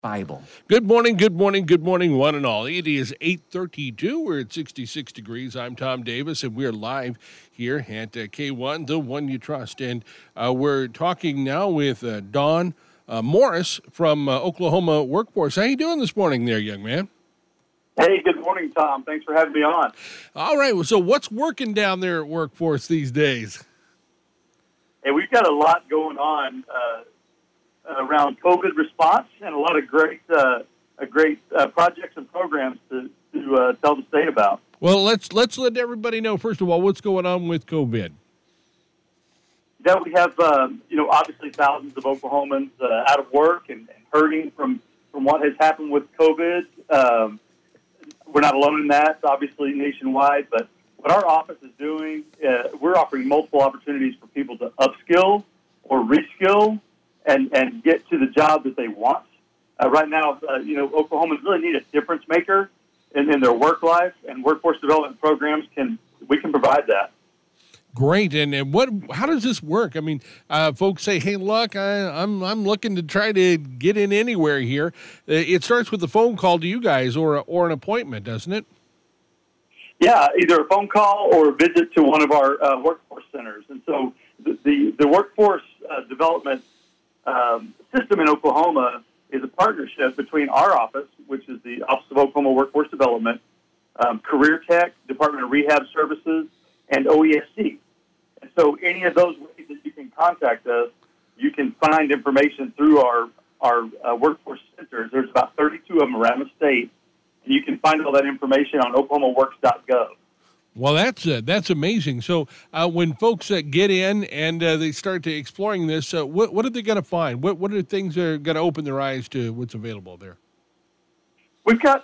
Bible. Good morning, good morning, good morning, one and all. It is 8:32. We're at 66 degrees. I'm Tom Davis, and we're live here at K1, the one you trust. And we're talking now with Don Morris from Oklahoma Workforce. How you doing this morning there, young man? Hey, good morning, Tom. Thanks for having me on. All right. So what's working down there at Workforce these days? Hey, we've got a lot going on around COVID response and a lot of great projects and programs to tell the state about. Well, let's let everybody know, first of all, what's going on with COVID. Yeah, we have, obviously thousands of Oklahomans out of work and hurting from what has happened with COVID. We're not alone in that, obviously nationwide, but what our office is doing, we're offering multiple opportunities for people to upskill or reskill and get to the job that they want. Right now, Oklahomans really need a difference maker in their work life, and workforce development programs can provide that. Great, and how does this work? I mean, folks say, "Hey, look, I'm looking to try to get in anywhere here." It starts with a phone call to you guys or an appointment, doesn't it? Yeah, either a phone call or a visit to one of our workforce centers. And so the workforce development system in Oklahoma is a partnership between our office, which is the Office of Oklahoma Workforce Development, Career Tech, Department of Rehab Services, and OESC. And so any of those ways that you can contact us, you can find information through our workforce centers. There's about 32 of them around the state, and you can find all that information on oklahomaworks.gov. Well, that's amazing. So when folks get in and they start to exploring this, what are they going to find? What are things that are going to open their eyes to what's available there? We've got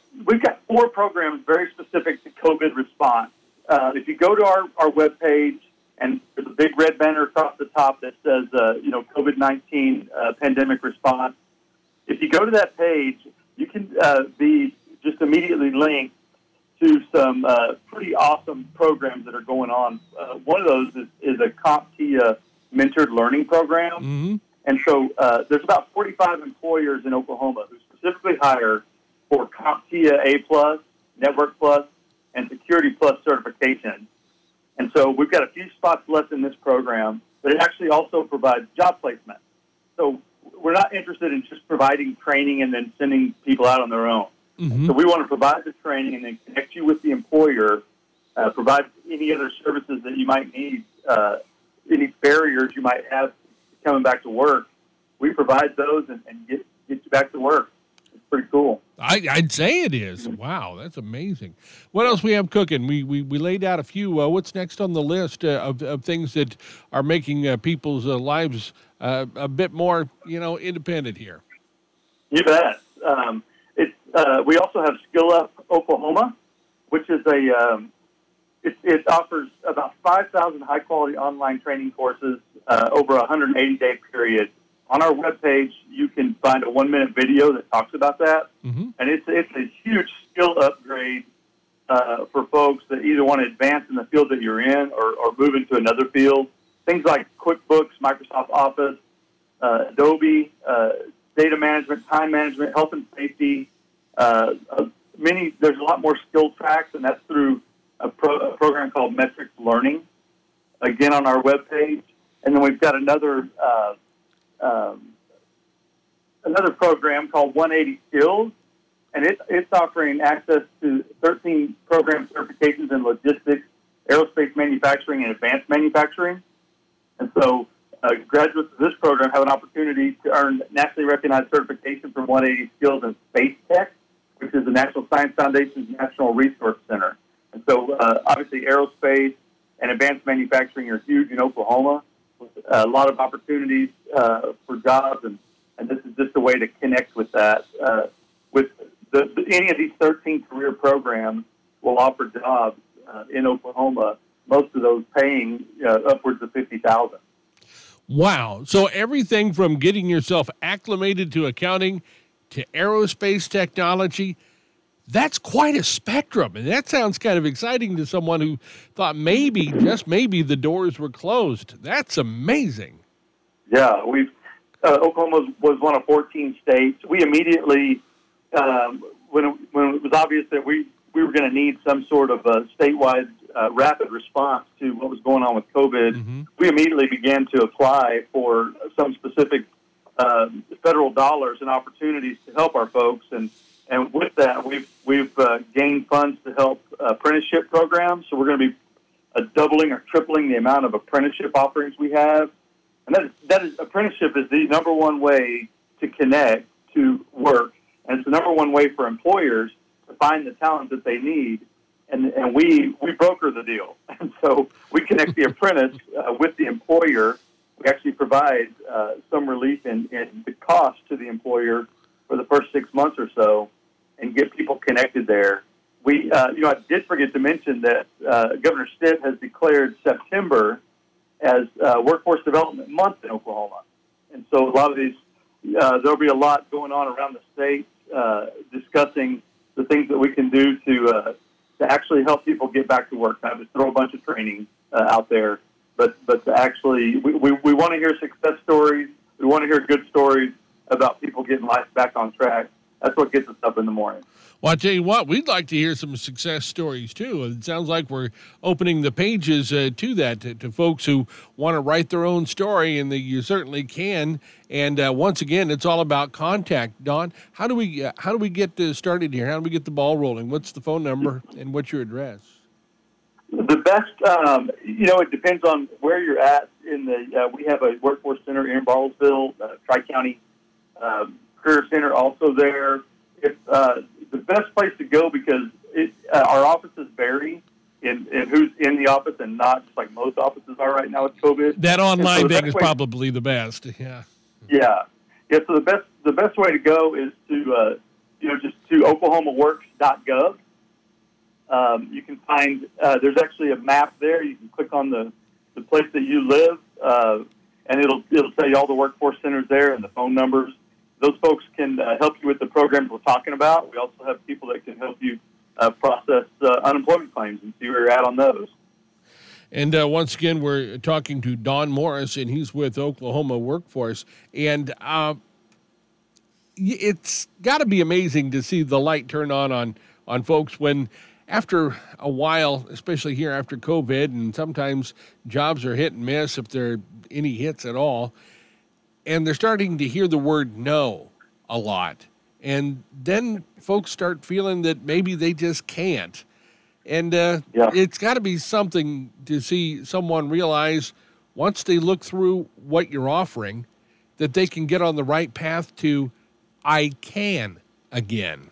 4 programs very specific to COVID response. If you go to our webpage, and there's a big red banner across the top that says, COVID-19 pandemic response. If you go to that page, you can be just immediately linked to some pretty awesome programs that are going on. One of those is a CompTIA mentored learning program. Mm-hmm. And so there's about 45 employers in Oklahoma who specifically hire for CompTIA A+, Network Plus, and Security Plus certification. And so we've got a few spots left in this program, but it actually also provides job placement. So we're not interested in just providing training and then sending people out on their own. Mm-hmm. So we want to provide the training and then connect you with the employer, provide any other services that you might need, any barriers you might have coming back to work. We provide those and get you back to work. It's pretty cool. I'd say it is. Wow, that's amazing. What else we have cooking? We laid out a few. What's next on the list of things that are making people's lives a bit more, independent here? You bet. We also have Skill Up Oklahoma, which is it offers about 5,000 high-quality online training courses over a 180-day period. On our webpage, you can find a 1-minute video that talks about that, mm-hmm. and it's a huge skill upgrade for folks that either want to advance in the field that you're in or move into another field. Things like QuickBooks, Microsoft Office, Adobe, data management, time management, health and safety. There's a lot more skill tracks, and that's through a program called Metrics Learning, again on our webpage. And then we've got another program called 180 Skills, and it's offering access to 13 program certifications in logistics, aerospace manufacturing, and advanced manufacturing. And so graduates of this program have an opportunity to earn nationally recognized certification from 180 Skills in Space Tech, which is the National Science Foundation's National Resource Center. And so obviously aerospace and advanced manufacturing are huge in Oklahoma, with a lot of opportunities for jobs, and this is just a way to connect with that. With any of these 13 career programs will offer jobs in Oklahoma, most of those paying upwards of $50,000. Wow. So everything from getting yourself acclimated to accounting to aerospace technology, that's quite a spectrum. And that sounds kind of exciting to someone who thought just maybe the doors were closed. That's amazing. Yeah, we've Oklahoma was one of 14 states. We immediately, when it was obvious that we were going to need some sort of a statewide rapid response to what was going on with COVID, we immediately began to apply for some specific federal dollars and opportunities to help our folks. And with that, we've gained funds to help apprenticeship programs. So we're going to be doubling or tripling the amount of apprenticeship offerings we have. And that is apprenticeship is the number one way to connect to work. And it's the number one way for employers to find the talent that they need. And we broker the deal. And so we connect the apprentice with the employer. We actually provide some relief in the cost to the employer for the first 6 months or so and get people connected there. I did forget to mention that Governor Stitt has declared September as Workforce Development Month in Oklahoma. And so a lot of these, there'll be a lot going on around the state discussing the things that we can do to actually help people get back to work. Not just throw a bunch of training out there, but to actually, we want to hear success stories. We want to hear good stories about people getting life back on track. That's what gets us up in the morning. Well, I tell you what, we'd like to hear some success stories, too. It sounds like we're opening the pages to that, to folks who want to write their own story, and you certainly can. And once again, it's all about contact. Don, how do we get started here? How do we get the ball rolling? What's the phone number and what's your address? The best, it depends on where you're at. We have a workforce center in Bartlesville, Tri-County Career Center also there. The best place to go, because our offices vary in who's in the office and not, just like most offices are right now with COVID. That online thing is probably the best. Yeah. So the best way to go is to just to oklahomaworks.gov. You can find there's actually a map there. You can click on the place that you live, and it'll tell you all the workforce centers there and the phone numbers. Those folks can help you with the programs we're talking about. We also have people that can help you process unemployment claims and see where you're at on those. And once again, we're talking to Don Morris, and he's with Oklahoma Workforce. And it's got to be amazing to see the light turn on folks when, after a while, especially here after COVID, and sometimes jobs are hit and miss if there are any hits at all, and they're starting to hear the word no a lot. And then folks start feeling that maybe they just can't. And it's got to be something to see someone realize, once they look through what you're offering, that they can get on the right path to, I can again.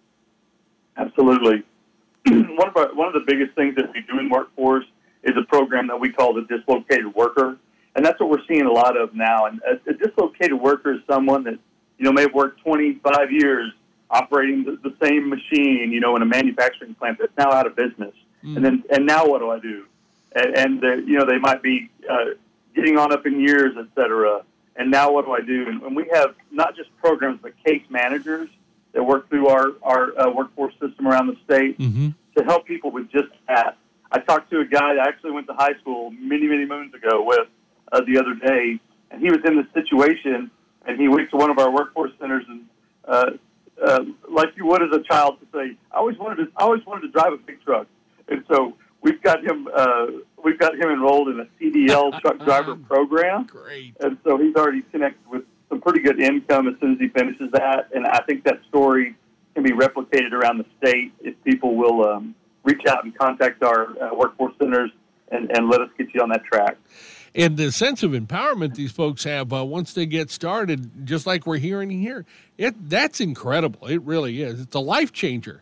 Absolutely. One of the biggest things that we do in workforce is a program that we call the dislocated worker. And that's what we're seeing a lot of now. And a dislocated worker is someone that, may have worked 25 years operating the same machine, in a manufacturing plant that's now out of business. And now what do I do? And they might be getting on up in years, et cetera. And now what do I do? And we have not just programs, but case managers that work through our workforce system around the state to help people with just that. I talked to a guy that I actually went to high school many, many moons ago with the other day, and he was in this situation, and he went to one of our workforce centers, and like you would as a child, to say, I always wanted to drive a big truck, and so we've got him enrolled in a CDL truck driver program. Great. And so he's already connected with some pretty good income as soon as he finishes that, and I think that story can be replicated around the state if people will reach out and contact our workforce centers and let us get you on that track. And the sense of empowerment these folks have once they get started, just like we're hearing here, that's incredible. It really is. It's a life changer.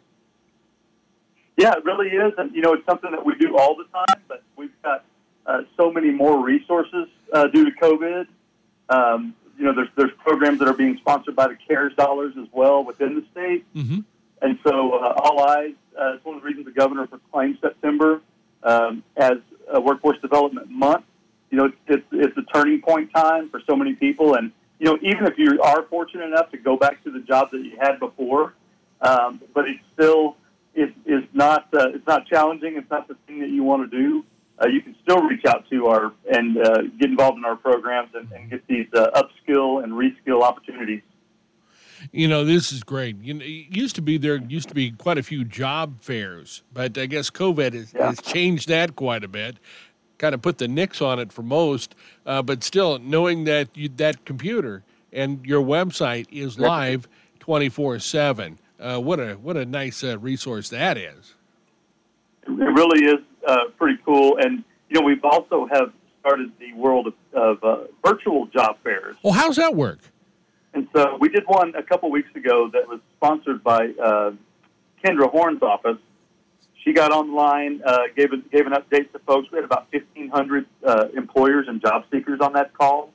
Yeah, it really is. And, it's something that we do all the time, but we've got so many more resources due to COVID. There's programs that are being sponsored by the CARES dollars as well within the state. And so All Eyes, it's one of the reasons the governor proclaimed September as a Workforce Development Month. It's a turning point time for so many people. And, even if you are fortunate enough to go back to the job that you had before, but it's still, it's not challenging. It's not the thing that you want to do. you can still reach out to our and get involved in our programs and get these upskill and reskill opportunities. This is great. There used to be quite a few job fairs, but I guess COVID has changed that quite a bit. Kind of put the nix on it for most, but still knowing that that computer and your website is live 24/7. What a nice resource that is. It really is pretty cool, and we've also have started the world of virtual job fairs. Well, how's that work? And so we did one a couple weeks ago that was sponsored by Kendra Horn's office. She got online, gave an update to folks. We had about 1,500 employers and job seekers on that call.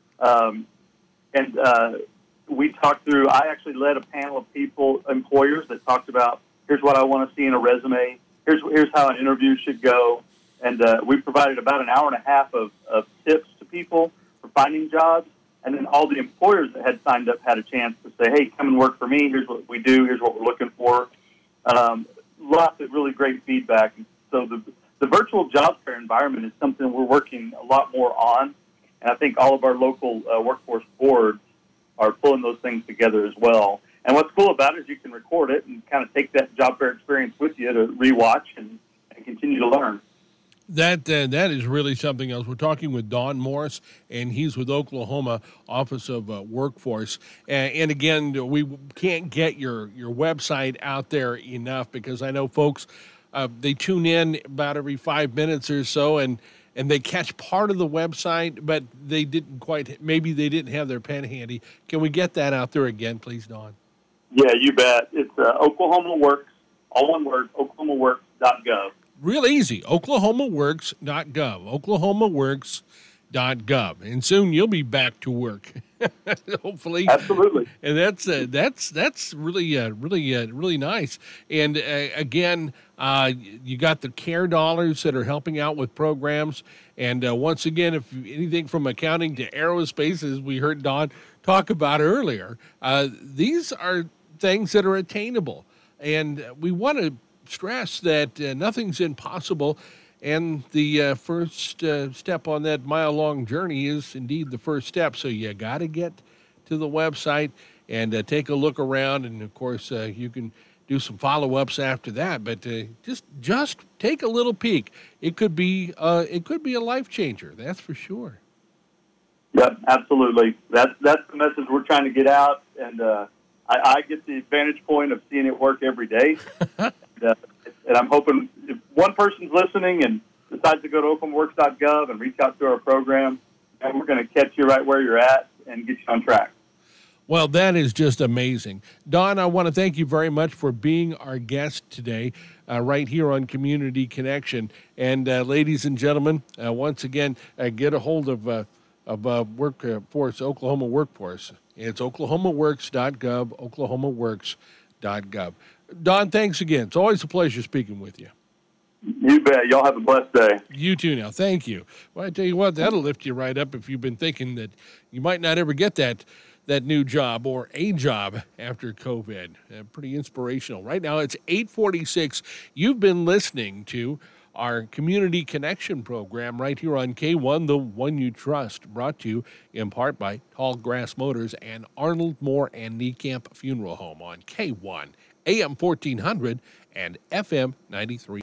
We talked through, I actually led a panel of employers that talked about, here's what I want to see in a resume, here's how an interview should go. And we provided about an hour and a half of tips to people for finding jobs. And then all the employers that had signed up had a chance to say, hey, come and work for me. Here's what we do. Here's what we're looking for. Lots of really great feedback. So the virtual job fair environment is something we're working a lot more on. And I think all of our local workforce boards are pulling those things together as well. And what's cool about it is you can record it and kind of take that job fair experience with you to rewatch and continue to learn. That is really something else. We're talking with Don Morris, and he's with Oklahoma Office of Workforce. And again, we can't get your website out there enough because I know folks, they tune in about every 5 minutes or so, and they catch part of the website, but they maybe they didn't have their pen handy. Can we get that out there again, please, Don? Yeah, you bet. It's Oklahoma Works, all one word, oklahomaworks.gov. Real easy, oklahomaworks.gov, oklahomaworks.gov, and soon you'll be back to work, hopefully. Absolutely. And that's really nice. And again, you got the CARE dollars that are helping out with programs. And once again, if anything from accounting to aerospace, as we heard Don talk about earlier, these are things that are attainable, and we want to stress that nothing's impossible, and the first step on that mile-long journey is indeed the first step. So you got to get to the website and take a look around, and of course you can do some follow-ups after that. But just take a little peek. It could be a life changer. That's for sure. Yep, absolutely. That's the message we're trying to get out, and I get the vantage point of seeing it work every day. And I'm hoping if one person's listening and decides to go to oklahomaworks.gov and reach out to our program, and we're going to catch you right where you're at and get you on track. Well, that is just amazing. Don, I want to thank you very much for being our guest today right here on Community Connection. And ladies and gentlemen, once again, get a hold of Workforce, Oklahoma Workforce. It's oklahomaworks.gov, oklahomaworks.gov. Don, thanks again. It's always a pleasure speaking with you. You bet. Y'all have a blessed day. You too now. Thank you. Well, I tell you what, that'll lift you right up if you've been thinking that you might not ever get that new job or a job after COVID. Pretty inspirational. Right now, it's 8:46. You've been listening to our Community Connection program right here on K1, the one you trust, brought to you in part by Tallgrass Motors and Arnold Moore and Niekamp Funeral Home on K1, AM 1400 and FM 93.